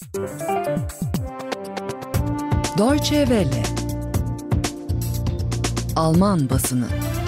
Deutsche Welle. Alman basını.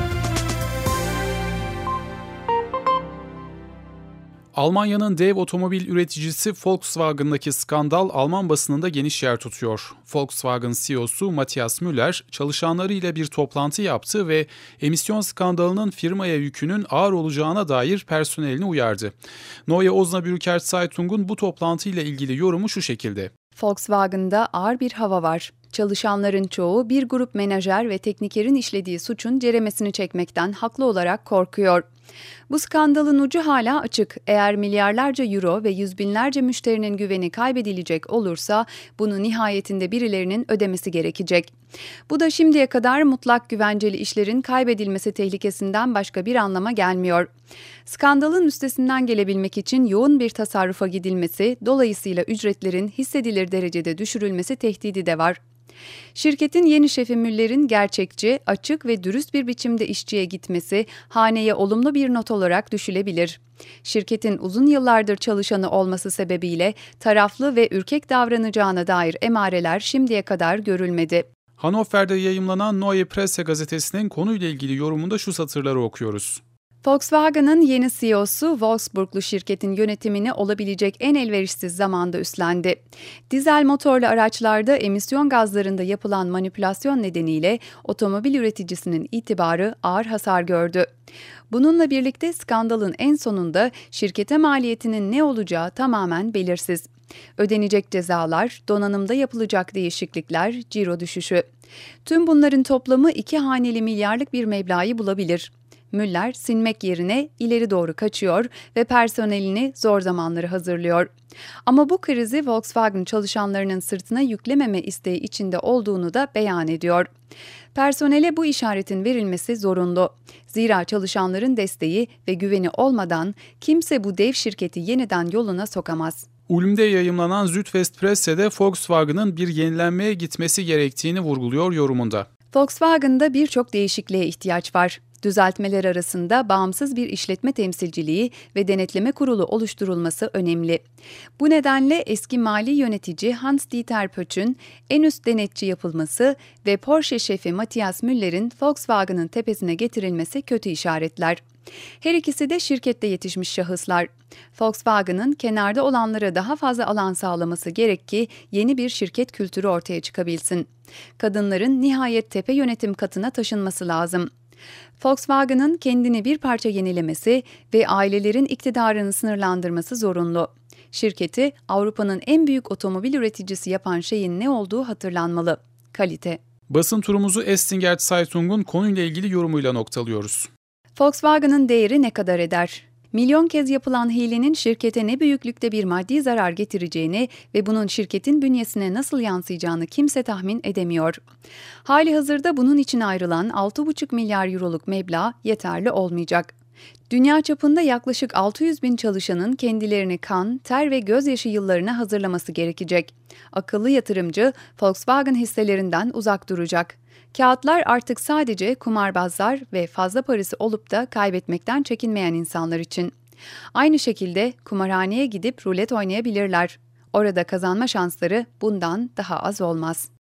Almanya'nın dev otomobil üreticisi Volkswagen'daki skandal Alman basınında geniş yer tutuyor. Volkswagen CEO'su Matthias Müller çalışanlarıyla bir toplantı yaptı ve emisyon skandalının firmaya yükünün ağır olacağına dair personelini uyardı. Neue Osnabrücker Zeitung'un bu toplantıyla ilgili yorumu şu şekilde. Volkswagen'da ağır bir hava var. Çalışanların çoğu bir grup menajer ve teknikerin işlediği suçun ceremesini çekmekten haklı olarak korkuyor. Bu skandalın ucu hala açık. Eğer milyarlarca euro ve yüz binlerce müşterinin güveni kaybedilecek olursa bunu nihayetinde birilerinin ödemesi gerekecek. Bu da şimdiye kadar mutlak güvenceli işlerin kaybedilmesi tehlikesinden başka bir anlama gelmiyor. Skandalın üstesinden gelebilmek için yoğun bir tasarrufa gidilmesi, dolayısıyla ücretlerin hissedilir derecede düşürülmesi tehdidi de var. Şirketin yeni şefi Müller'in gerçekçi, açık ve dürüst bir biçimde işçiye gitmesi haneye olumlu bir not olarak düşülebilir. Şirketin uzun yıllardır çalışanı olması sebebiyle taraflı ve ürkek davranacağına dair emareler şimdiye kadar görülmedi. Hannover'de yayımlanan Neue Presse gazetesinin konuyla ilgili yorumunda şu satırları okuyoruz. Volkswagen'ın yeni CEO'su Wolfsburglu şirketin yönetimini olabilecek en elverişsiz zamanda üstlendi. Dizel motorlu araçlarda emisyon gazlarında yapılan manipülasyon nedeniyle otomobil üreticisinin itibarı ağır hasar gördü. Bununla birlikte skandalın en sonunda şirkete maliyetinin ne olacağı tamamen belirsiz. Ödenecek cezalar, donanımda yapılacak değişiklikler, ciro düşüşü. Tüm bunların toplamı 2 haneli milyarlık bir meblağı bulabilir. Müller sinmek yerine ileri doğru kaçıyor ve personelini zor zamanları hazırlıyor. Ama bu krizi Volkswagen çalışanlarının sırtına yüklememe isteği içinde olduğunu da beyan ediyor. Personele bu işaretin verilmesi zorunlu. Zira çalışanların desteği ve güveni olmadan kimse bu dev şirketi yeniden yoluna sokamaz. Ulm'de yayımlanan Südwestpresse'de Volkswagen'ın bir yenilenmeye gitmesi gerektiğini vurguluyor yorumunda. Volkswagen'da birçok değişikliğe ihtiyaç var. Düzeltmeler arasında bağımsız bir işletme temsilciliği ve denetleme kurulu oluşturulması önemli. Bu nedenle eski mali yönetici Hans-Dieter Pötz'ün en üst denetçi yapılması ve Porsche şefi Matthias Müller'in Volkswagen'ın tepesine getirilmesi kötü işaretler. Her ikisi de şirkette yetişmiş şahıslar. Volkswagen'ın kenarda olanlara daha fazla alan sağlaması gerek ki yeni bir şirket kültürü ortaya çıkabilsin. Kadınların nihayet tepe yönetim katına taşınması lazım. Volkswagen'ın kendini bir parça yenilemesi ve ailelerin iktidarını sınırlandırması zorunlu. Şirketi Avrupa'nın en büyük otomobil üreticisi yapan şeyin ne olduğu hatırlanmalı. Kalite. Basın turumuzu Estinger Zeitung'un konuyla ilgili yorumuyla noktalıyoruz. Volkswagen'ın değeri ne kadar eder? Milyon kez yapılan hilenin şirkete ne büyüklükte bir maddi zarar getireceğini ve bunun şirketin bünyesine nasıl yansıyacağını kimse tahmin edemiyor. Halihazırda bunun için ayrılan 6,5 milyar euroluk meblağ yeterli olmayacak. Dünya çapında yaklaşık 600 bin çalışanın kendilerini kan, ter ve gözyaşı yıllarına hazırlaması gerekecek. Akıllı yatırımcı Volkswagen hisselerinden uzak duracak. Kağıtlar artık sadece kumarbazlar ve fazla parası olup da kaybetmekten çekinmeyen insanlar için. Aynı şekilde kumarhaneye gidip rulet oynayabilirler. Orada kazanma şansları bundan daha az olmaz.